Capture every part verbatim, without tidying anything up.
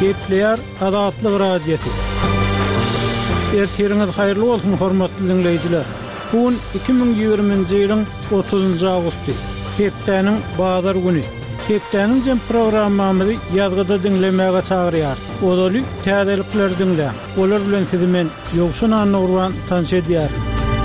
Gepleyer Adatlyk radiosu. Ertiriňiz haýyrly bolsun hormatly dinleýijiler. Bugün iki bin ýygrüminji ýylyň otuzynjy awgusty. Hepdeniň bazar güni. Hepdeniň jem programmamyzy ýazgyda dinlemäge çagyrýar. Odaly täzelikler dinle. Olar bilen sizi men Ýogşan Anurwan tanış edýär.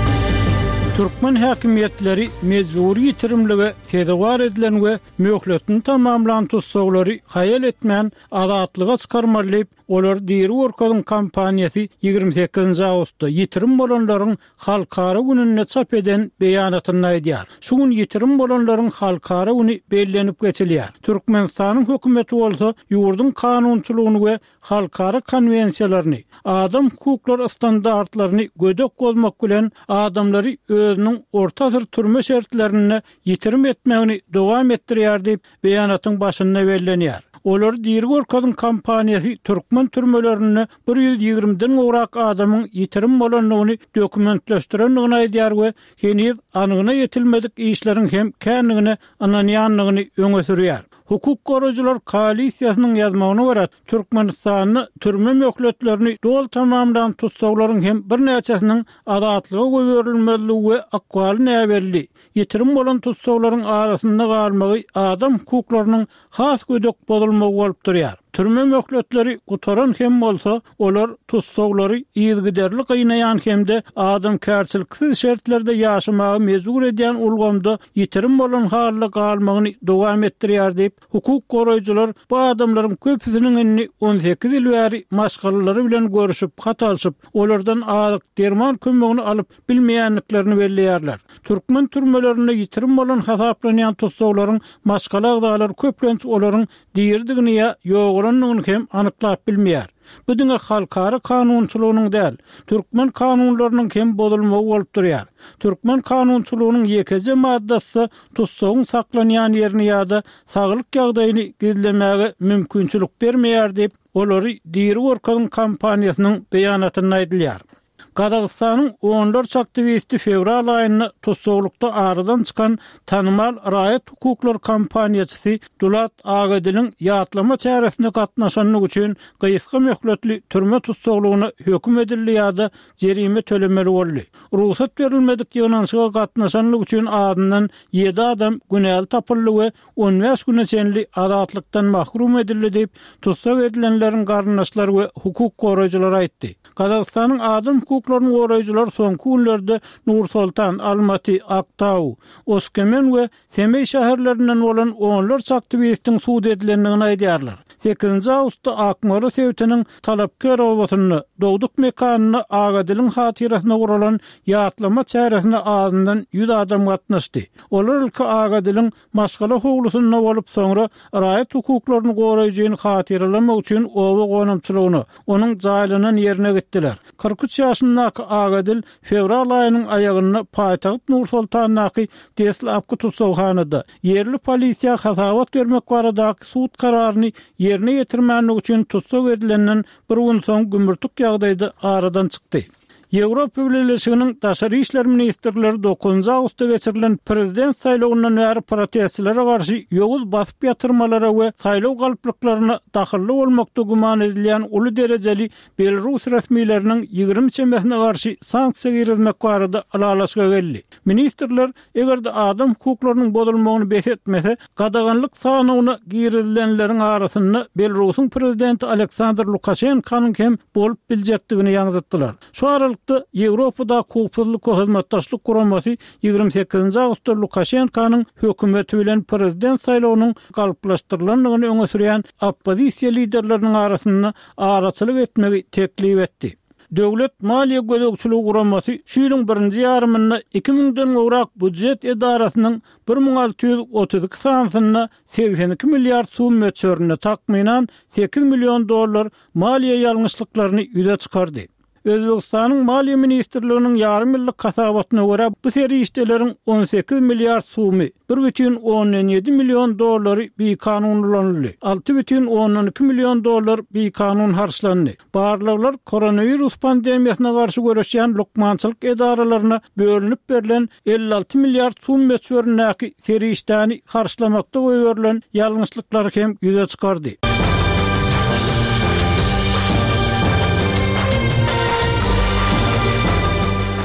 Türkmen häkimiýetleri mejburi ýitirimlige tedawar edilen we möhletini tamamlan tutsaglary haýal etmän adatlyga çykarmalyp olar diýeri orkadyň kampaniýasy ýygrimi sekizinji awgustda ýitirim bolanlaryň halkara gününe çap eden beýanatyny aýdýar. Şu gün ýitirim bolanlaryň halkara güni bellenip geçilýär. Türkmenistanyň hökümeti bolsa ýurdun kanunçylygyny we halkara konwensiýalaryny, adam hukuklary standartlaryny gödek bolmak bilen adamlary özüniň ortadyr türme şertlerini ýitirim etmegini dowam etdirýär diýip beýanatyň başynda bellenýär. Olar diýeri orkadyň kampaniýasy türkmen türmelerini bir ýüz ýigrimden gowrak adamyň ýitirim bolanlygyny dokumentleşdirendigini aýdýar we henüz anygyna ýetilmedik işleriň hem känligini ananýanlygyny öňe sürýär. Hukuk goraýjylar koalisiýasynyň ýazmagyna görä Türkmenistanyň türme möhletlerini dol tamamdan tutsaklaryň hem bir näçesiniň adatlyga goýurilmeligi we akwaly näberli ýetirim bolan tutsaklaryň arasynda galmagy adam hukuklarynyň has gödek bolmagy bolup durýar. Türme möhletleri gutaran hem bolsa, olar tutsaklary ýyzgyderli gynnaýan hemde adam kärçiliksiz şertlerde ýaşamagy mejbur edýän ulgamda ýetirim bolan halda galmagyny dowam etdirýär diýip hukuk goraýjylar bu adamlaryň köpüsiniň inni on sekiz ýyl bäri maşgalary bilen görüşüp hatalşyp olardan azyk derman kömegini alyp bilmeýänliklerini belleýärler. Türkmen türmelerinde ýitirim bolan hasaplanýan tutsaklaryň maşgala agdalary köplenç olaryň diýerdigini ýa ýoguranyny hem anyklap bilmeýär. Bu diňe halkara kanunçylygynyň däl, türkmen kanunlarynyň hem bozulmagy bolup durýar. Türkmen kanunçylygynyň ýekiji maddasy tutsagyň saklanýan ýerini ýa-da saglyk ýagdaýyny gizlemege mümkinçilik bermeýär diýip olary diýeri orkadyň kampaniýasynyň beýanatyny aýdylýar. Qazaqstanyň onlar aktivisti fevral aýyny tutsaglykda aradan çykan tanymal raýat hukuklar kampaniýaçysy Dulat Agadilň ýatlama çäresinde gatnaşanlyk üçin gyýyska möhletli türme tutsaglygyna höküm edildi ýa-da jerime tölemeli boldy. Ruhsat berilmedik ýygnaşyga gatnaşanlyk üçin adyndan ýedi adam günäli tapyldy we on beş güne çenli adatlykdan mahrum edildi diýip tutsak edilenleriň garnaşlary we hukuk goraýjylary aýtdy. Qazaqstanyň adam hukuklaryny goraýjylar soňky günlerde Nur Sultan, Almaty, Aktau, Oskemen we Semey şäherlerinden bolan onlarca aktivistiň suud edilendigini aýdýarlar. sekizinji awgustda Akmara Sewtiniň talapkar obasyny dowduk mekanyny Agadilň hatirasyna guralan ýatlama çäresine adyndan ýüz adam gatnaşdy. Olar ilki Agadilň maşgala howlusyna bolup soňra raýat hukuklaryny goraýjyny hatırlamak üçin owa gonamçylygyny onuň jaýlanan ýerine gitdiler. kırk üç ýaşyndaky Agadil fevral aýynyň aýagyny paýtagyt Nur Sultanyňky Teslapky tutsaghanada ýerli polisiýa hasawat bermek baradaky suud kararyny ýerine ýetirmänlik üçin tutsak edilenden bir gün soň gümürtük ýagdaýda aradan çykdy. Ýewropa Birleşiginiň Daşary işler ministrleri dokuzunjy awgustda geçirilen prezident saýlawyndan bäri protestçilere garşy ýogul basyp ýatyrmalary we saýlaw galplyklaryna dahilli bolmakda guman edilýän uly derejeli Belarus resmiýetleriniň ýygrimi çemesine garşy sanksiýa girilmek barada alalaşga geldi. Ministrler egerde adam hukuklarynyň bozulmagyny behetmese, gadaganlyk sanawyna girilenleriň arasynda Belarusyň prezidenti Aleksandr Lukashenkanyň hem bolup biljekdigini ýaňytdylar. Şu ara Ýewropada hukuklyk hyzmatdaşlyk guramasy ýygrimi sekizinji awgustda Lukashenkanyň hökümeti bilen prezident saýlawynyň galplaşdyrylanlygyny öňe sürýän oppozisiýa liderleriniň arasynda araçylyk etmegi teklip etdi. Döwlet maliýe gödekçiligi guramasy şu ýylyň birinji ýarymynda iki miňden gowrak budjet edarasynyň bir miň alty ýüz otuz iki sansyna seksen iki milliard soum möçörüne takminan sekiz million dollar maliýe ýalňyşlyklaryny ýüze çykardy. Özbekistanyň Maliýe ministrliginiň ýarym ýyllyk hasabatyna görä bu seri işleriň on sekiz milliard sumy bir бүтүн ондон ýedi million dollary bir kanunlandy. altı бүтүn ондон iki million dollar bir kanun harçlandy. Barlyklar koronavirus pandemiýasyna garşy görüşýän lukmançylyk edaralaryna bölünip berilen elli altı milliard soum möçöründäki seri işlerini harçlamakda goýurylan ýalňyşlyklary hem ýüze çykardy.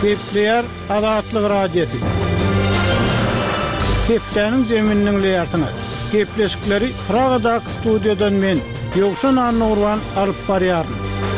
Gepleýär Azatlyk radiosu. Hepdeniň jeminiň leýartyna. Gepleşikleri Pragadak studiodan men Ýogşan Nurwan alyp barýaryn.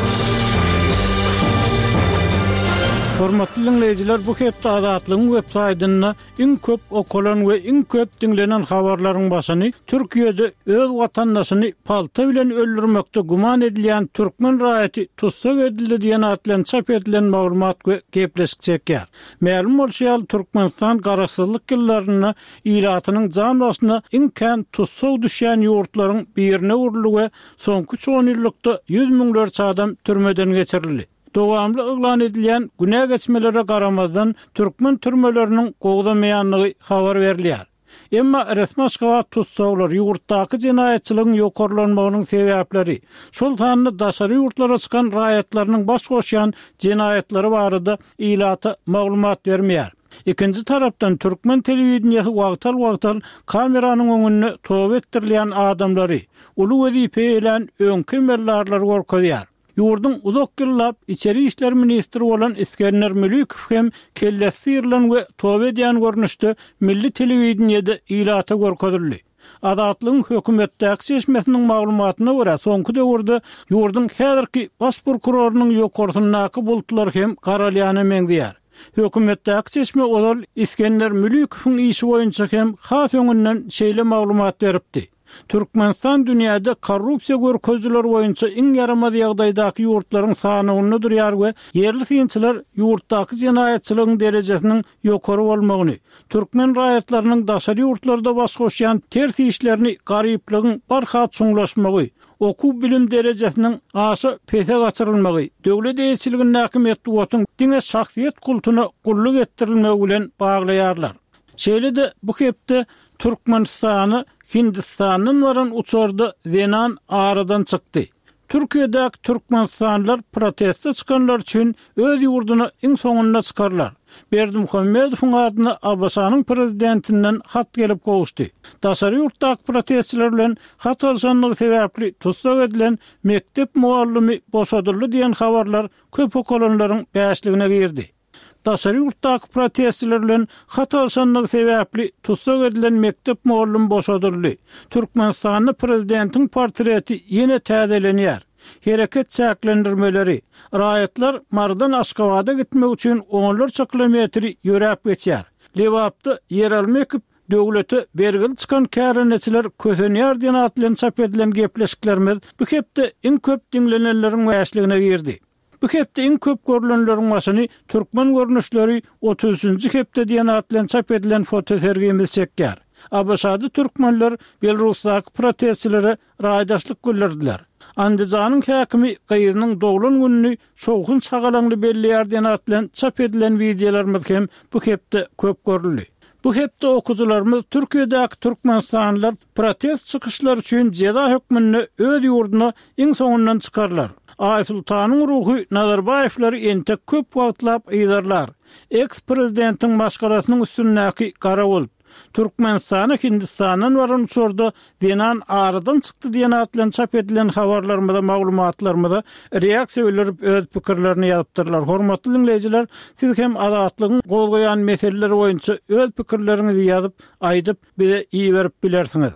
Hormatly dinleýijiler, bu hepde Azatlygyň web saýtyna iň köp okulan we iň köp dinlenen habarlaryň başyny Türkiýede öz watandaşyny palta bilen öldürmekde guman edilýän türkmen raýaty tutsak edildi diýen atlan çap edilen maglumat we gepleşik çekýär. Ma'lum bolýar, Türkmenistan garaşsyzlyk ýyllaryna iratynyň jan başyna iň kän tutsak düşýän ýurtlaryň birine uruldy we soňky on ýyllykda ýüz miňlerçe adam türmeden geçirildi. Dowamly yglan edilýän güne geçmelere garamadan türkmen türmeleriniň gowdamaýanlygy habar berilýär. Emma resmi aşgabat tutsaklar ýurtdaky jenaýetçiligiň ýokarlanmagynyň sebäpleri, şol sanly daşary ýurtlara çykan raýatlarynyň baş goşýan jenaýetleri barada ilata maglumat bermeýär. Ikinji tarapdan türkmen telewizionyasy wagtal-wagtal kameranyň öňünde tob etdirilýän adamlary uly wezipe bilen öňkü mellarlar gorkadýar. Ýurdun uzak ýyllap içeri işler ministri bolan İskender Mülükow hem kellesirlen we tob edýän görnüşde milli telewizionyada ilata gorkadyldy. Azatlygyň hökümetdäki seçmesiniň maglumatyna görä, soňky döwürde ýurdun häzirki baş prokurorunyň ýokartyndaky bulutlar hem garalýany meňdýär. Hökümetdäki seçme olal İskender Mülükowyň işi boýunça hem has öňünden şeýle maglumat beripdi. Türkmenistan dünýäde korrupsiýa görkezler boýunça iň yaramaz ýagdaýdaky ýurtlaryň sanyny durýar we yerli synçylar ýurtdaky jenaýetçiligiň derejesiniň ýokary bolmagyny, türkmen raýatlarynyň daşary ýurtlarda baş goşýan ters işlerini garyplygyň barhat çuňlaşmagy, okuw bilim derejesiniň aşy pese gaçyrylmagy, döwlet eýetçiliginiň häkimetdiň diňe şahsiýet kultuny gullyk etdirilmegi bilen baglaýarlar. Şeýle-de bu hepde Türkmenistany Hindistanyň waran uçurda Zenan aradan çykdy. Türkiýedäki türkmenistanlylar protestde çykanlar üçin öz ýurduny iň soňunda çykarlar. Berdimuhammedowyň adyna Abbasanyň prezidentinden hat gelip gowuşdy. Daşary ýurtdaky protestçiler bilen hat alşanlygy sebäpli tutsak edilen mektep muallimi boşadyldy diýen habarlar köp okulanlaryň bäşligine girdi. Daşary ýurtdaky protestçiler bilen hat alşanlygy sebäpli tutsak edilen mektep muallimi boşadyldy. Türkmenistanyň prezidentiň portreti ýene täzelenýär. Hereket çäklendirmeleri, raýatlar mardan Aşgabada gitmek üçin onlarça kilometri ýöräp geçýär. Lewapda yer almak döwlete bergil çykan käreneçiler kösenýär diýen atlan çap edilen gepleşiklerimiz bu hepde iň köp dinlenenleriň bäşligine girdi. Bu hepde iň köp görülenleriň başyny türkmen görnüşleri otuzunçy hepde diýen atlan çap edilen fotosergimiz çekýär. Abaşady türkmenler Belarusdaky protestçilere raýdaşlyk bildirdiler. Andijanyň häkimi gyýynyň doglan gününi şowhun çagalanly belleýär diýen atlan çap edilen videolarymyz hem bu hepde köp görüldi. Bu hepde okuwçylarymyz Türkiýedäki türkmenistanlylar protest çykyşlary üçin jeda hökmüni öz ýurduny iň soňundan çykarlar. Aýsultanyň ruhy Nazarbaýewlary ente köp wagtlap ýydarlar. Eks-prezidentiň başgarasynyň üstündäki gara bolup Türkmenistany Hindistanyň waran uçurda Zenan aradan çykdy diýen atlan çap edilen habarlarymyzda, maglumatlarymyzda reaksiýa bildirip öz pikirlerini ýazypdyrlar. Hormatly dinleýijiler, siz hem azatlygyň gowgaýan meseleleri boýunça öz pikirleriňizi ýazyp, aýdyp bize iý berip bilersiňiz.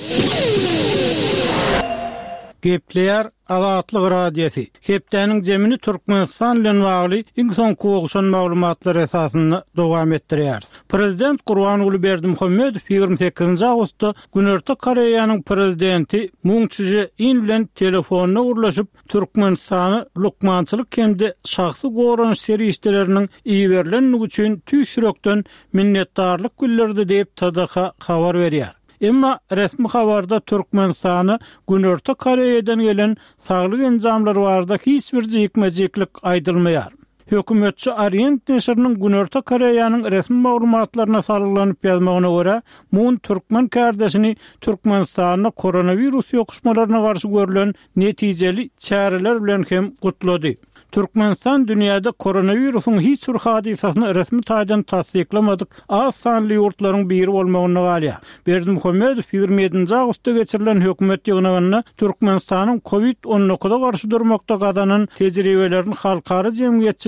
Gepleýär Azatlyk radiosu. Hepdeniň jemini Türkmenistan bilen bagly iň soňky ogşan maglumatlar esasyny dowam etdirýär. Prezident Gurbanuly Berdimuhammedow ýygrimi sekizinji awgustda Günorta Koreýanyň prezidenti Moon Jae-in bilen telefonna urlaşyp Türkmenistany lukmançylyk hemde şahsy goranç serişleriniň iý berilenligi üçin tüýsürekden minnetdarlyk bildirdi diýip T D K habar berýär. Emma resmi habarda Türkmenistany Günorta Koreýadan gelen saglyk enjamlary barada hiç bir jekmejeklik aýdylmaýar. Hökümetçi Orient neşriniň Günorta Koreýanyň resmi maglumatlaryna salyklanyp ýazmagyna görä, Moon türkmen kardeşini Türkmenistanyň koronavirus ýokuşmalaryna garşy görülen netijeli çäreler bilen hem gutlady. Türkmenistan dünýäde koronavirusyň hiç bir hadisasyny resmi taýdan tasdiklamadyk az sanly ýurtlaryň biri bolmagyna galýar. Berdimuhammedow ýygrimi ýedinji awgustda geçirilen hökümet ýygynyna Türkmenistanyň covid on dokuz'a garşy durmakda gazanan tejribelerini halkary jemgyýetçilik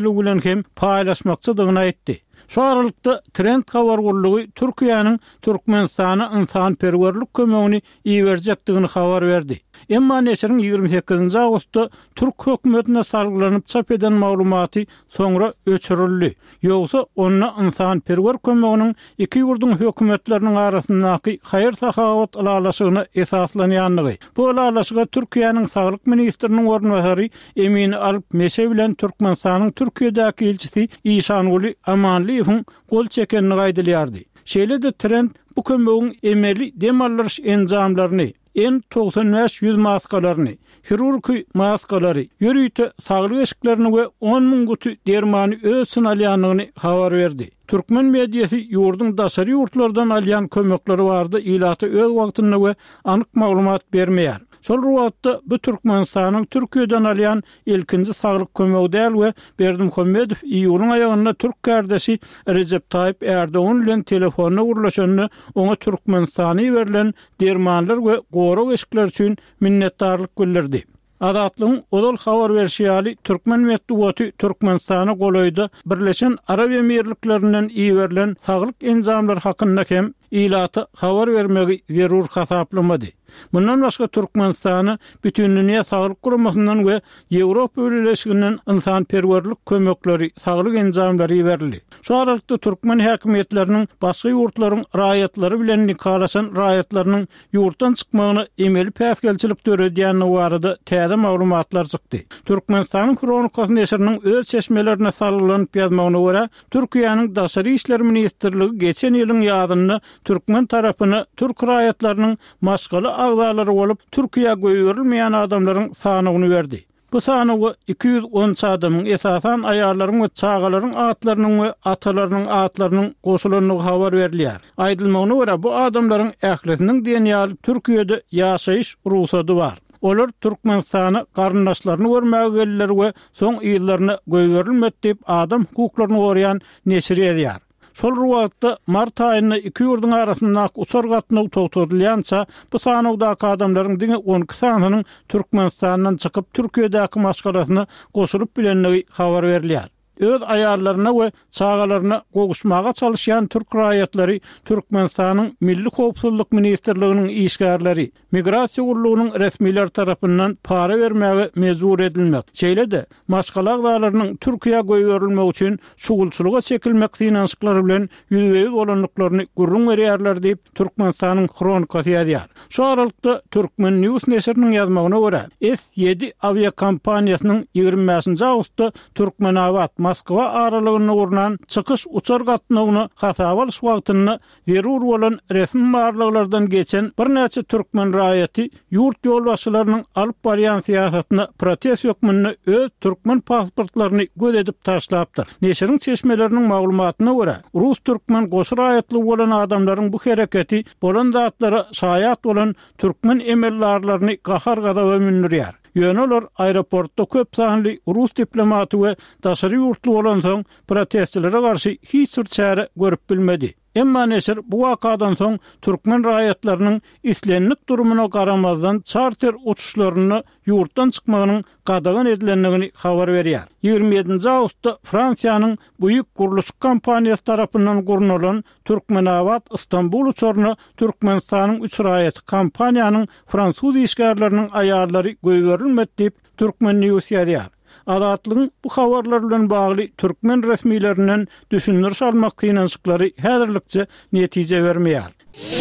köpçüligi bilen hem paýlaşmakçydygyny aýtdy. Şu aralıkta Trend habar gurulugy Türkiýanyň Türkmenistana ynsanperwerlik kömegini iýerjekdigini habar berdi. Emma neşriň ýygrimi sekizinji awgustda Türk hökümetine salgylanyp çap eden maglumaty soňra öçürildi. Ýogsa onda ynsanperwer kömeginiň iki ýurdun hökümetleriniň arasyndaky haýır sahawat alalaşygyna esaslanýanlygy. Bu alalaşyga Türkiýanyň saglyk ministriniň ornwasary Emin Alp Meşe bilen Türkmenistanyň Türkiýedäki elçisi Işanguly Amanly gol çekenini gaýdylýardy. Şeýle-de Trend bu kömegiň emeli demallary enjamlaryny, en doksan beş yüz maskalaryny, hirurgy maskalary, ýürüýte saglyk eşiklerini we on ming guty dermany ölçün alýanlygyny habar berdi. Türkmen mediýasy ýurdun daşary ýurtlardan alýan kömekleri bardy, ilaty öz wagtynda we anyk maglumat bermeýär. Şol ruwatda bu Türkmenistanyň Türkiýeden alýan ilkinji saglyk kömegi däl we Berdimuhammedow iýulyň aýagyna Türk kardeşi Recep Tayyip Erdoğan bilen telefonna gurlaşanyny, oňa Türkmenistana berilen dermanlar we gorag eşikler üçin minnetdarlyk bildirdi. Adatlyň odal habar berýäli Türkmen medeniýeti Türkmenistana golaýda Birleşen Arab Emirliklerinden iýerilen saglyk enjamlar hakynda hem ilaty habar bermegi zerur hasaplamadı. Bundan başga Türkmenistany bütün dünýä saglyk guramasynyň we Ýewropa Birleşiginiň ynsanperwerlik kömekleri, saglyk enjamlary berildi. Şu aralykda Türkmen häkimetleriniň başga ýurtlaryň raýatlary bilen nikalaşan raýatlarynyň ýurtdan çykmagyny emeli päsgelçilik döredýäni barada täze maglumatlar çykdy. Türkmenistanyň Kronikasy neşriniň öz çeşmelerine salgylanyp ýazmagyna görä, Türkiýanyň daşary işler ministrligi geçen ýylyň ýazyny Türkmen tarapyna Türk raýatlarynyň maşgaly agzalary bolup Türkiýe göýürilmeýän adamlaryň sanygyny berdi. Bu sanygy iki yüz on adamyň esasan aýarlaryň we çagalaryň atlarynyň we atalarynyň atlarynyň goşulanyny habar berilýär. Aýdylmagyna görä bu adamlaryň ählisiniň diýeni Türkiýede ýaşaýyş ruhsaty bar. Olar Türkmenistana garyndaşlaryny görmäge geldiler we soň ýyllaryny göýürilmedi diýip adam hukuklaryny gorýan neşri edýär. Şol ruwatda mart aýynda iki ýurdun arasynda uçar gatnaw togtadylýança bu sanawdaky adamlaryň diňe on iki sanynyň Türkmenistandan çykyp Türkiýedäki maşgalasyna goşulyp bilenligi habar berilýär. Öz aýarlaryna we çagalaryna goguşmaga çalışýan Türk raýatlary Türkmenistanyň Milli Howpsuzlyk Ministrliginiň işgärleri, Migrasiýa gurulugynyň resmiler tarapyndan para bermäge mezur edilmek. Şeýle-de maşgalak dağlarynyň Türkiýe göýürilmek üçin şugulçylyga çekilmek finansyklary bilen ýüzbeýiz bolanlyklaryny gurrun berýärler diýip Türkmenistanyň Kronikasy ýazýar. Şu aralykda Türkmen News neşriniň ýazmagyna görä, S ýedi aviakompaniýasynyň ýygrimi beşinji awgustda Türkmenabat Moskwa aralygyny urunan çykyş uçar gatnawyny hasaba alyş wagtyny zerur bolan resmi barlyklardan geçen bir näçe Türkmen raýaty ýurt ýolbaşçylarynyň alyp barýan siýasatyna protest hökmüni öz Türkmen pasportlaryny göz edip taşlapdyr. Neşriň çeşmeleriniň maglumatyna görä, Rus Türkmen goşy raýatly bolan adamlaryň bu hereketi bolan zatlara şaýat bolan Türkmen emellarlaryny gahar gadaba mündirýär. Ýöneler aeroportda köp sanly Rus diplomaty we daşary ýurtly bolan soň protestçilere garşy hiç bir çäre görüp bilmedi. Emma neşir bu wakadan soň Türkmen raýatlarynyň islenlik durumuna garamazdan charter uçuşlaryny ýurtdan çykmagynyň gadagan edilenligini habar berýär. ýygrimi ýedinji awgustda Fransiýanyň buýuk guruluş kompaniýasy tarapyndan gurulan Türkmenabat Istanbul uçaryny Türkmenistanyň üç raýaty kompaniýanyň fransuz işgärleriniň aýarlary göýürilmedi diýip Türkmen News ýazýar. Adatlyň bu habarlar bilen bagly Türkmen resmiýetlerinden düşünür almak kynançyklary häzirlikçe netije bermeýär.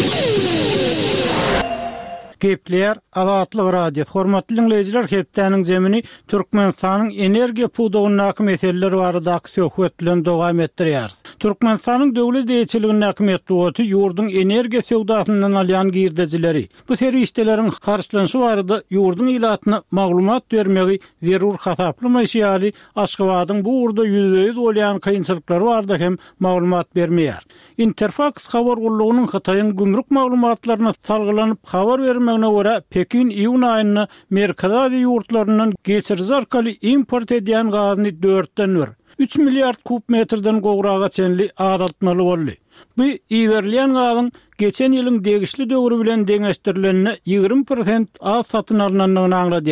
Gepler Adatlyk radio. Hormatly dinleyijiler, hepdeniň jemini Türkmenistanyň energiýa puwdagynyň meselleri baradaky söhbet bilen dowam etdirýär. Türkmenistanyň döwlet eýçiliginiň häkimetliği ýurdun energiýa sowdasyndan alýan girdejileri bu seri işleriň karşylanşy barada ýurdun ilatyna maglumat bermegi zerur hasaplamaýşy Aşgabatyň bu urda ýüzbeýiz bolýan kynçylyklary barada hem maglumat bermeýär. Interfax habar gurulugynyň Hataýyň gümrük maglumatlaryna salgylanyp habar bermegine görä Pekin iýun aýyna Merkezi ýurtlaryndan geçiriz arkaly import edýän gazyny dörtden bir üç milliard kub metrden gograga çenli adatmaly boldy. Bu iýerliýän gazyň geçen ýylyň degişli döwrü bilen deňeşdirilenine ýygrimi prosent az satyn alynanlygyny aňladýar.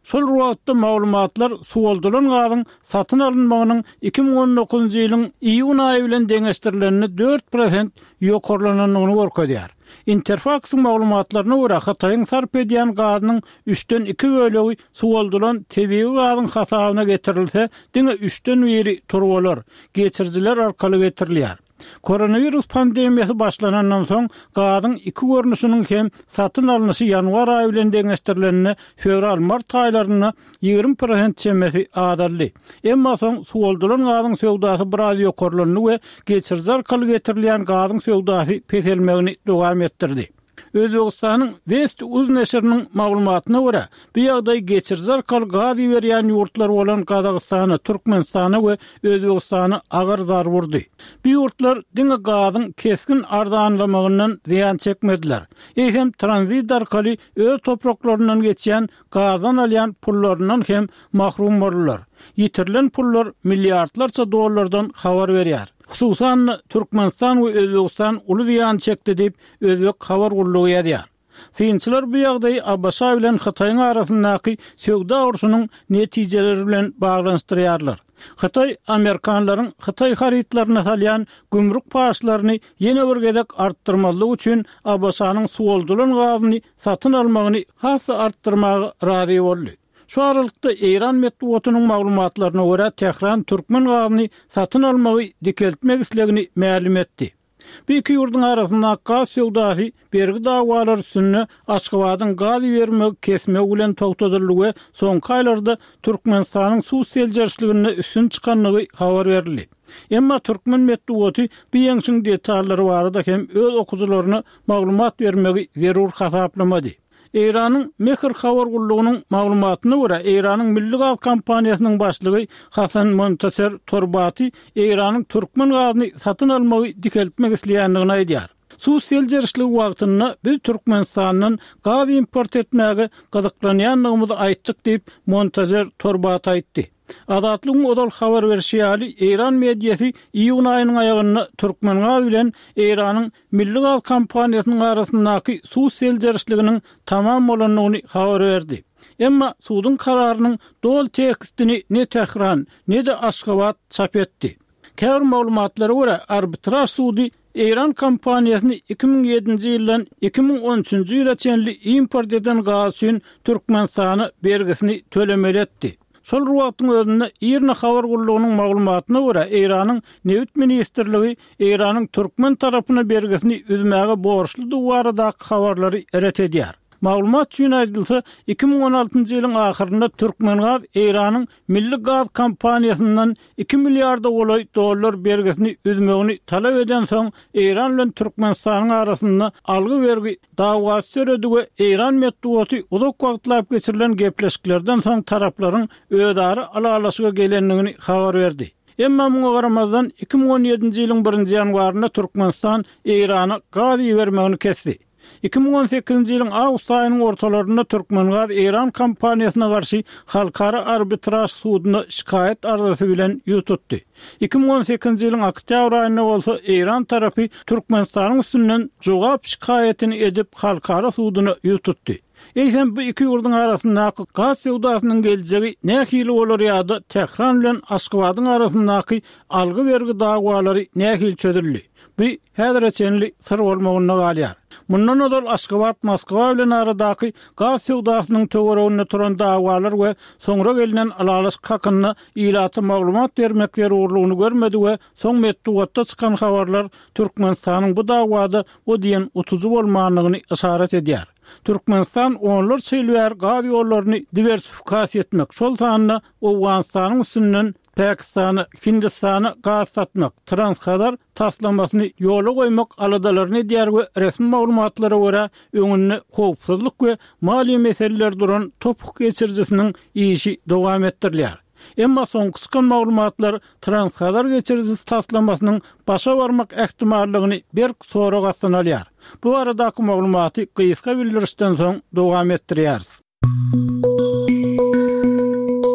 Şol wagtda maglumatlar suwaldylan gazyň satyn alynmagynyň iki ming on dokuzunjy ýylyň iýun aýy bilen deňeşdirilenini dört prosent ýokarlanynyny görkezýär. Interfax'ın maglumatlaryna görä Hataýyň sarp edýän gazynyň üçden iki bölegi suwaldylan tebii gazyň hasabyna getirilse, diňe üçden biri turwalar, geçirjiler arkaly getirilýär. Koronavirus pandemiýasy başlanandan soň gazyň iki görnüşiniň hem satyn alynysy ýanwar aýy bilen deňeşdirilenini fevral-mart aýlaryna ýigirme prosent çemesi adarly. Emma soň suwaldylan gazyň söwdasy biraz ýokarlanyny we geçirji arkaly getirilýän gazyň söwdasy peselmegini dowam etdirdi. Özbegistanyň West Uz neşriniň maglumatyna görä, bu ýagdaý geçirji arkaly gaz berýän ýurtlar bolan Kazakstany, Türkmenistany we Özbegistany agar zar wurdy. Bu ýurtlar diňe gazyň keskin ardanlamagynyň ziýan çekmediler. Eýsem tranzit arkaly öz topraklaryndan geçýän gazdan alýan pullarynyň hem mahrum bolurlar. Ýitirilen pullar milliardlarça dollardan habar berýär. Hususan Türkmenistan we Özbegistan uly ziýan çekdi diýip Özbek habar gurulugy ýazýar. Fiýinçiler bu ýagdaýy Abbaşa bilen Hataýyň arasyndaky söwda urşunyň netijeleri bilen baglanşdyrýarlar. Hataý Amerikanlaryň Hataý haritlaryna salýan gümrük paşlaryny ýene bir gezek artdyrmalyk üçin Abbaşanyň suwaldylan gazyny satyn almagyny hasy artdyrmagy razy boldy. Şu aralykda Eýran medeniýetiniň maglumatlaryna görä Tehran türkmen gazyny satyn almagy dikeltmek islegini ma'lum etdi. Bu iki ýurduň arasynda gaz söwdasy bergi dawalar üstünde Aşgabatyň gaz bermek kesmek bilen togtadyldygy soňky aýlarda Türkmenistanyň suw seljerçiligine üstün çykanlygy habar berildi. Emma türkmen medeniýeti bu ýeňşiň detallary barada hem öz okuwçylaryna maglumat bermegi zerur hasaplamady. Eýranyň Mehir habar gurulugynyň maglumatyna görä Eýranyň Milli Gaz kompaniýasynyň başlygy Hasan Montaser Torbaty Eýranyň türkmen gazyny satyn almagy dikeltmek isleýändigini aýdýar. Suw seljerçiligi wagtynda biz Türkmenistanyň gaz import etmäge gyzyklanýandygymyzy aýtdyk diýip Montaser Torbaty aýtdy. Adatlyň odal habar berýäli Eýran mediýasy iýun aýynyň aýagyna türkmen gaz bilen Eýranyň Milli Gaz kompaniýasynyň arasyndaky suw seljerçiliginiň tamam bolanyny habar berdi. Emma suwdyň kararynyň dol tekstini ne Tehran ne de Aşgabat çap etdi. Käbir maglumatlary görä arbitraj sudy Eýran kompaniýasyny iki ming ýedinji ýyldan iki ming on üçinji ýyla çenli import eden gaz üçin Türkmenistana bergisini tölemeli etdi. Şol wagtyň özünde ýerine habar gurulugynyň maglumatyna görä Eýranyň Newt ministrligi Eýranyň türkmen tarapyna bergisini üzmäge borçly duwaradaky habarlary eret edýär. Maglumat üçin aýdylsa iki ming on altynjy ýylyň ahyrynda Türkmengaz Eýranyň Milli Gaz kompaniýasyndan iki milliarda golay dollar bergisini üzmegini talap eden soň Eýran bilen Türkmenistanyň arasynda algy bergi dawasy söredigi Eýran medeniýeti uzak wagtlap geçirilen gepleşiklerden soň taraplaryň öýdary alalaşyga gelendigini habar berdi. Emma muňa garamazdan iki ming on ýedinji ýylyň birinji ýanwaryna Türkmenistan Eýrana gaz bermegini kesdi. iki ming on sekizinji ýylyň awgust aýynyň ortalarynda Türkmengaz Eýran kompaniýasyna garşy halkara arbitraj sudyna şikayet arzusu bilen ýutdy. iki ming on sekizinji ýylyň oktyabr aýynda bolsa Eýran tarapy Türkmenistanyň üstünden jogap şikayetini edip halkara sudyna ýutdy. Eýsem bu iki ýurduň arasyndaky gaz söwdasynyň geljegi nähili bolar ýa-da Tehran bilen Aşgabatyň arasyndaky algy bergi dawalary nähili çözüldi. Bu häzirçenli sır bolmagyna galýar. Mundan odal Aşgabat Moskwa bilen aradaky gaz söwdasynyň töwereginde turan dawalar we soňra gelinen alalaş hakyna ýylaty maglumat bermekleri urlugyny görmedi we soň medeniýetde çykan habarlar Türkmenistanyň bu dawada o diýen utuzy bolmagyny işaret edýär. Türkmenistan onlar çylýar gaz ýollaryny diversifikasiýa etmek. Şol sanda Owganistanyň üstünden Pakistany, Hindistany gaz satmak, transkadar taslamasyny ýola goýmak aladalaryny diýär we resmi maglumatlara görä öňünde howpsuzlyk we mali meseleler duran topuk geçirjisiniň işi dowam etdirilýär. Emma soňky çykan maglumatlar transkadar geçirjisi taslamasynyň başa barmak ähtimallygyny bir sonra gatsanalýar. Bu aradaky maglumaty gyýyska bildirişden soň dowam etdirýär.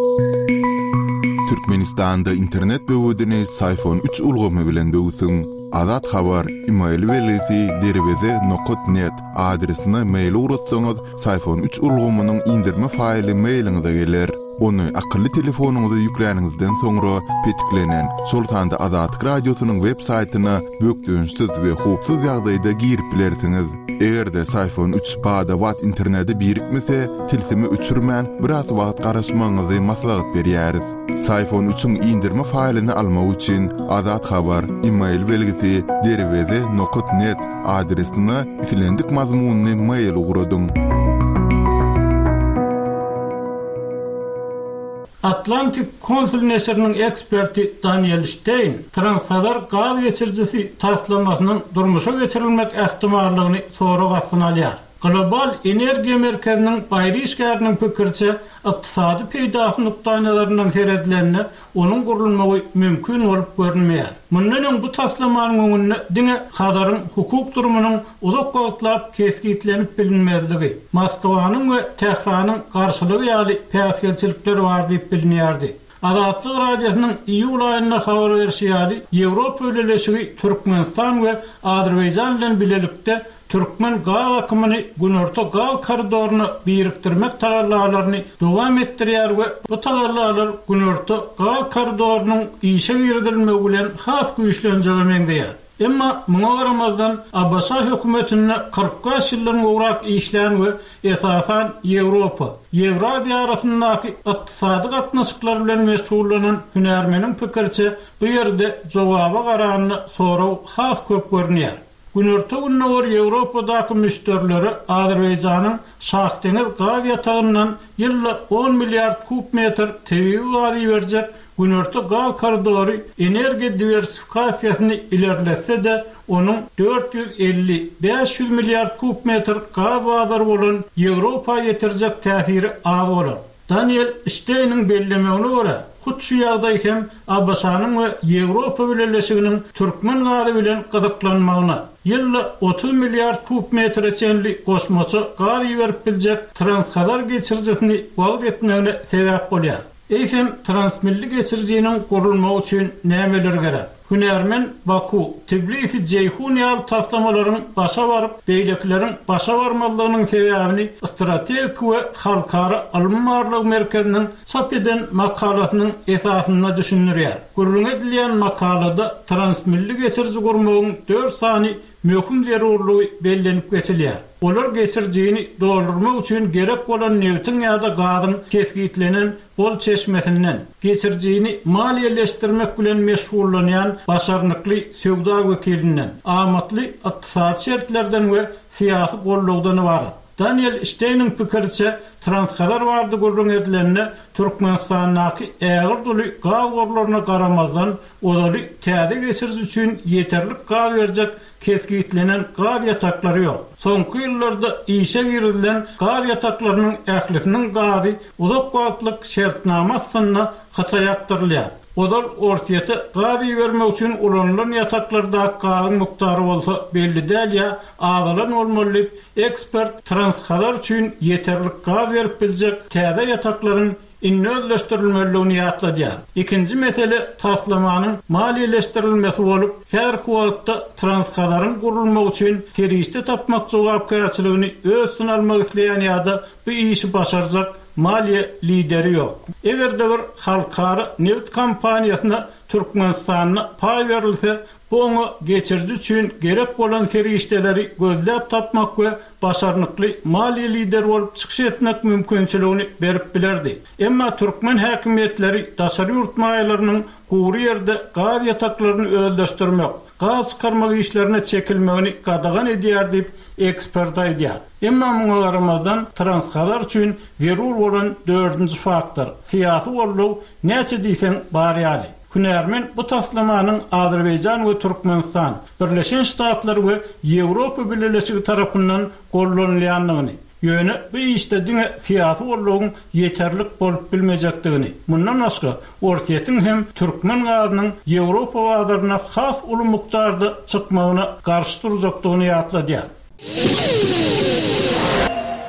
Türkmenistan'da internet böwedini iPhone üç ulgamy bilen böwsüň. Azat Habar email belgisi deribeze nokta net adresine mail uğratsanız sayfon üç ulgumunyň indirme faýly mailiňize geler. Onu akıllı telefonunuza yükleningizden sonra petiklenen Sultanda Azatlyk Radiosynyň web saytyna bökdüňsiz we hupsuz ýagdaýda girip bilersiňiz. Egerde sayfon üç pada wat interneti birikmese, tilsimi üçürmän biraz wagt garaşmaňyzy maslahat berýäris. Sayfon üçüň indirme faýlyny almak üçin Azat Habar email belgisi deribeze nokta net adresine itilendik mazmunny mail uğradyň. Atlantik Konsul Neşriniň eksperti Daniel Stein, transfer gaz geçirjisi taslamasynyň durmuşa geçirilmek ähtimallygyny soraw astyna alýar. Global Energiýa Merkeziniň baýry işgäriniň pikirçe, ykdysady peýdahy nukdalaryndan seredilende onuň gurulmagy mümkin bolup görünmeýär. Mundan bu taslamanyň öňünde diňe hadaryň hukuk durumynyň uzak wagtlap kesgitlenip bilinmezligi, Moskwanyň we Tehranyň garşylygy ýaly päsgelçilikler bar diýip bilinýärdi. Azatlyk Radiosynyň iýul aýynda habar berýäri, Ýewropa öýleşigi Türkmenistan we Azerbaýjan bilen bilelikde Türkmen gaz akymyny günorta gaz koridoruny birikdirmek taýýarlalaryny dowam etdirýär we bu taýýarlalar günorta gaz koridorunyň işe girilmegi bilen has güýçlenjegi meňdeýär. Emma muňa garamazdan Abbasa hökümetine kırk beş ýyldan gowrak işlän we esasan Ýewropa, Ýewrasiýa arasyndaky ykdysady gatnaşyklar bilen meşgullanan hünärmeniň pikirçe bu ýerde jogaba garanyny soraw has köp görnýär. Günorta günnäwer Ýewropadaky müşterileri Azerbaýjanyň Şahdeňiz gaz ýatagyndan ýylda on milliard kub metr tebii gaz berjek günorta gaz koridory energiýa diversifikasiýasyny ilerletse de onuň dört yüz elli beş yüz milliard kub metr gaz bazary bolan Ýewropa ýetirjek täsiri az bolar. Daniel Stein'in bellemegine göre, hut şu ýagdaý hem Abbasanyň we Ýewropa birleşiginiň Türkmen gazy bilen gydyklanmagyna ýylda otuz milliard kub metr çenli goşmaça gaz berip biljek transfer geçirjisini wagt etmegine sebäp bolýar. Eýsem transmilli geçirjiniň gurulmagy üçin nämeler gerek? Hünärmen Baku, Tbilisi, Ceyhun ýaly taslamalaryň başa baryp, beýlekleriň başa barmalygynyň sebäbini strategik we halkara almanmarlyk merkeziniň çap eden makalasynyň esasyna düşünýär. Gurulun edilýän makalada transmilli geçirji gurmagyň dört sany möhüm zerurlugy bellenip geçilýär. Olar geçirjini doldurmak üçin gerek bolan newtin ýa-da gazyň kesgitlenen bol çeşmesinden geçirjini maliýeleşdirmek bilen meşgullanýan başarnykly söwda wekilinden, amatly ykdysady şertlerden we syýasy gollugdan ibaret. Daniel Stein'in pikirçe transferler bardy gurulun edilende Türkmenistanyň ägir duly gaz gorlaryna garamazdan olary täze geçirji üçin ýeterlik gaz berjek kesgitlenen gaz ýataklary ýok. Soňky ýyllarda işe girilen gaz ýataklarynyň ählisiniň gazy uzak wagtlyk şertnama asyna hata ýatdyrylýar. Odal ortiyete gaz bermek üçin ulanylan ýataklarda gazyň miqdary bolsa belli däl ýa azalan bolmaly. Ekspert transfer üçin ýeterlik gaz berip biljek täze ýataklaryň innovasyonlaşdyrylmalygyny ýatladýar. Ikinji mesele taslamanyň maliýeleşdirilmesi bolup, her wagtda transferlaryň gurulmagy üçin kerişde tapmak jogapkärçiligini öz üstüne almak isleýän ýa-da bu işi başarjak maliýe lideri ýok. Egerde bir halkara neft kompaniýasyna Türkmenistanyna pay berilse, boňa geçirji üçin gerek bolan ferişdeleri gözläp tapmak we başarnykly maliýe lider bolup çykyş etmek mümkinçiligini berip bilerdi. Emma Türkmen häkimetleri daşary ýurtmaýlarynyň gowry ýerde gaz ýataklaryny öldürmek, gaz çykarmak işlerine çekilmegini gadagan edýär diýip ekspert aýdýar. Emma muňa garamazdan transferler üçin zerur bolan dördünji faktor syýasy gollug näçe diýsen barýaly. Hünärmen bu taslamanyň Azerbaýjan we Türkmenistan, Birleşen Ştatlar we Ýewropa birleşigi tarapyndan gollanylýanlygyny, ýöne bu işde diňe fiýaty bollugyň ýeterlik bolup bilmejekdigini, mundan başga ortiýetiň hem Türkmen gazynyň Ýewropa bazaryna has uly mikdarda çykmagyna garşy durjakdygyny ýatladýar.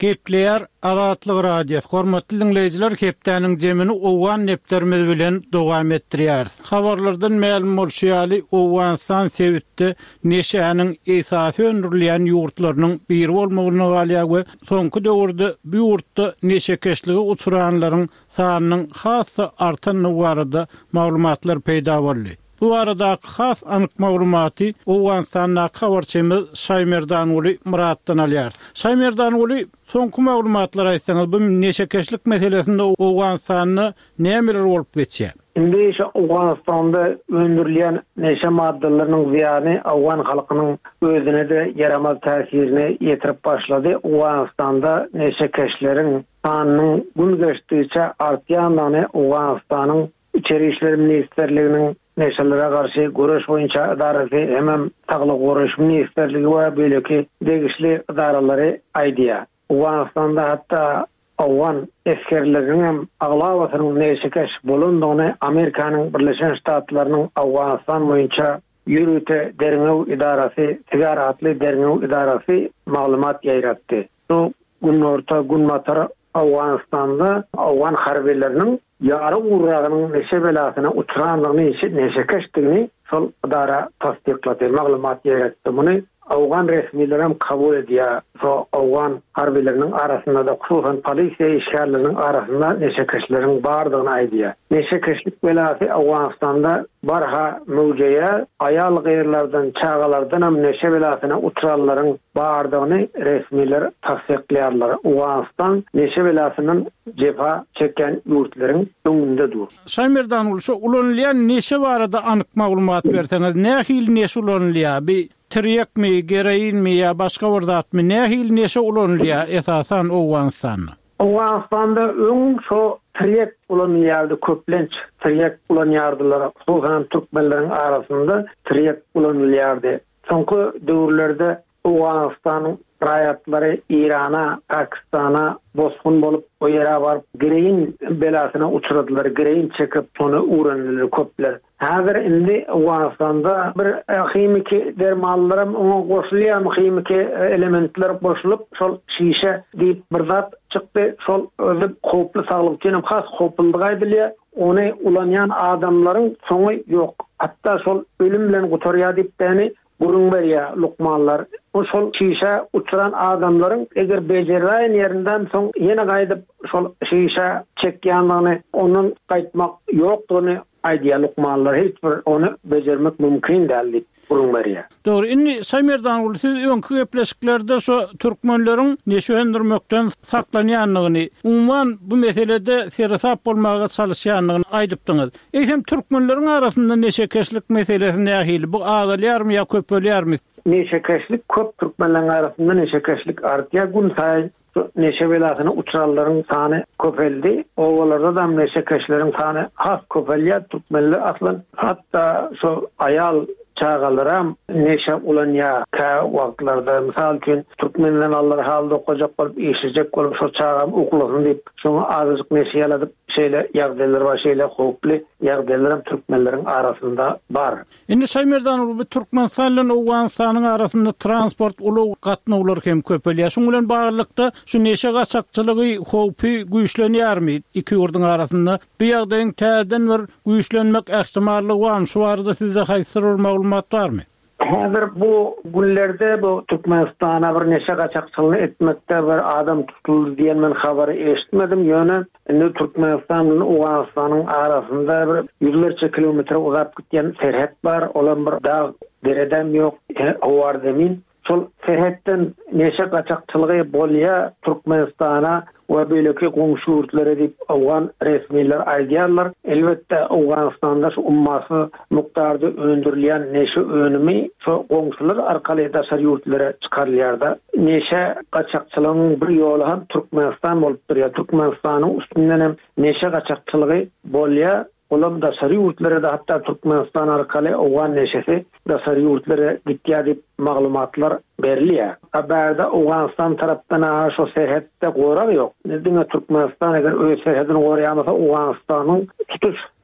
Gepleyer Azatlyk Radiosu hormatly dinleyijiler, hepdäniň jemini owan nepderimiz bilen dowam etdirýär. Habarlardan ma'lum bolýaly, Owenstan Sewitde neşäniň esasy öndürilýän ýurtlarynyň biri bolmagyna galýagy, soňky döwürde bu ýurtda neşekeşligi uçuranlaryň sanynyň hassa artan barada maglumatlar peýda boldy. Bu arada has anyk maglumaty Owenstan habarçymyz Şaymerdan uly Muratdan alýar. Şaymerdan uly soňky maglumatlar aýtsaňyz, bu neşekeşlik meselesinde Owenstan nämeler bolup geçýär? Indi şu Owgenstanda öndürilýän neşe maddalarynyň ziýany Awgan halkynyň özüne de yaramaz täsirini ýetirip başlady. Owgenstanda neşekeşleriň sanynyň gün geçdiçe artýandygyny Owgenstanyň içeri işler ministerliginiň neşelere karşı görüş boyunça idaresi hemen Sağlık Goruş Ministerligi we böleki degişli idaralary aýdýar. Owgenstanda hatta Awgan eskerliginiň aglawasynyň neşekeş bolandygyny Amerikanyň Birleşen Ştatlarynyň Awganistan boýunça ýürüte derňew idarasy, sigaratly derňew idarasy maglumat ýaýratdy. Bu gün orta gün matar Awganistanda Awgan harbileriniň ýary urragynyň neşe belasyna uçuranlygyny neşekeşdigini şol idara tasdiklady, maglumat ýaýratdy. Muny Awgan resmileri hem kabul edýär. So Awgan harbileriniň arasynda da hususan polisiýa işgärleriniň arasynda neşekeşleriň bardygyny aýdýar. Neşekeşlik belasy Awganistanda barha möwjeýe aýal gyrlardan, çagalardan hem neşe belasyna uçuranlaryň bardygyny resmiler tasdiklýarlar. Awganistan neşe belasynyň jefa çeken ýurtlaryň öňünde dur. Şaymerdan uly, ulanylýan neşe barada anyk maglumat berseňiz, nähil neşe ulanylýar? Bir Tiryek mi, gereyin mi ya başka bir zat mi? Nähil neşe ulanylýar esasan Owgenstanda? Owgenstanda öň şo tiryek ulanýardy, köplenç tiryek ulanýardylar. Hususan türkmenleriň arasynda tiryek ulanýardy. Soňky döwürlerde Owgenstanyň raýatlary Irana, Pakistana bosgun bolup o ýere baryp gereyin belasyna uçuradylar, gereyin çekip sonu uğrandylar köpler. Häzir indi Owgenstanda bir hemiki dermanlarym oňa goşulýan hemiki elementler boşulup şol şişe diýip bir zat çykdy. Şol özü howply saglyk üçin has howplylyk aýdylýar. Ony ulanýan adamlaryň soňy ýok. Hatda şol ölüm bilen gutarýar diýip täni gurun berýär lukmanlar. O şol şişe uçuran adamlaryň eger bejerýän ýerinden soň ýene gaýdyp şol şişe çekýändigini, onun gaýtmak ýokdugyny aýdýar lukmanlar. Hiç bir onu bejermek mümkin däl. Doğru. Inni Şaymerdan uly, siz öňkü gepleşiklerde şu türkmenleriň neşe öndürmekden saklanýanlygyny, umman bu meselede serasap bolmaga çalışýanlygyny aýdypdyňyz. Eýsem türkmenleriň arasynda neşekeşlik meselesi nähili? Bu azalýarmy ýa köpelýärmi? Neşekeşlik köp türkmenleriň arasynda neşekeşlik artýar. Gün saýy neşe belasyny uçuralların sany köpeldi. Owalarda da neşekeşleriň sany has köpelýär. Türkmenler aslan hatta şu ayal çağalaram neşe ulanýar ka wagtlarda, misal üçin türkmenler allar halda okajak bolup işlejek bolup şu çağam oklasyn diýip şoňa azyk neşe ýaladyp şeýle ýagdaýlar we şeýle howply ýagdaýlar türkmenleriň arasynda bar. Indi Şaymerdan bu Türkmenistan bilen Owganistanyň arasynda transport uly gatnawlar hem köpelýär. Şoň bilen baglykda şu neşe gaçakçylygy howpy güýçlenýärmi iki ýurduň arasynda? Bu ýagdaýyň täzeden bir güýçlenmek ähtimallygy barmy? Şu arada sizde haýsy maglumat barmy? Häzir bu günlerde bu Türkmenistana bir neşe gaçakçylygy etmekde bir adam tutuldy diýen men habary eşitmedim. Ýöne indi Türkmenistan bilen Owganistanyň arasynda bir ýüzlerçe kilometr uzap gitýän serhet bar. Olan bir dağ dereden ýok, howar demin. Şol serhetden neşe gaçakçylygy bolýa Türkmenistana we böleki goňşy ýurtlara diýip Awgan resmiler aýdýarlar. Elbetde Awganistanda şu ummasy mukdarda öndürilýän neşe önümi şu goňşylar arkaly daşar ýurtlara çykarylýar-da. Neşe gaçakçylygyň bir ýoly hem Türkmenistan bolup durýar. Türkmenistanyň üstünden hem neşe gaçakçylygy bolýar. Olam da sarı ýurtlara da hatta Türkmenistan arkaly Awgan neşesi da sarı ýurtlara gitýär diýip maglumatlar berilýär. Haberde Awganistan tarapdan şu serhetde gorak ýok. Nädime Türkmenistan eger öz serhetini goraýamasa Awganistanyň tutuş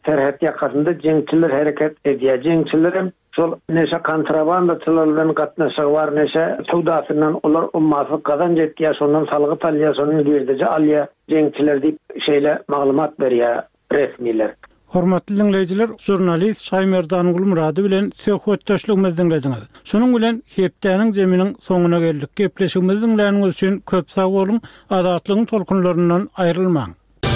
serhat yakasında jeňçiler hereket edýär. Jeňçilerim şol neşe kontrabandaçylarlaryň gatnaşygy bar, neşe sowdasyndan olar ummasy kazanç etýär, şondan salgy talýar, şonun girdije alýar. Jeňçiler diýip şeýle maglumat berýär resmiler. Hormatly dinleyijiler, jurnalist Şaýmerdan Gulmurady bilen söhbetdeşligimizi dinlediňiz. Şonuň bilen hepdeniň jeminiň soňuna geldik. Gepleşigimizi dinleýäniňiz üçin köp sag bolun. Azatlygyň tolkunlaryndan aýrylmaň.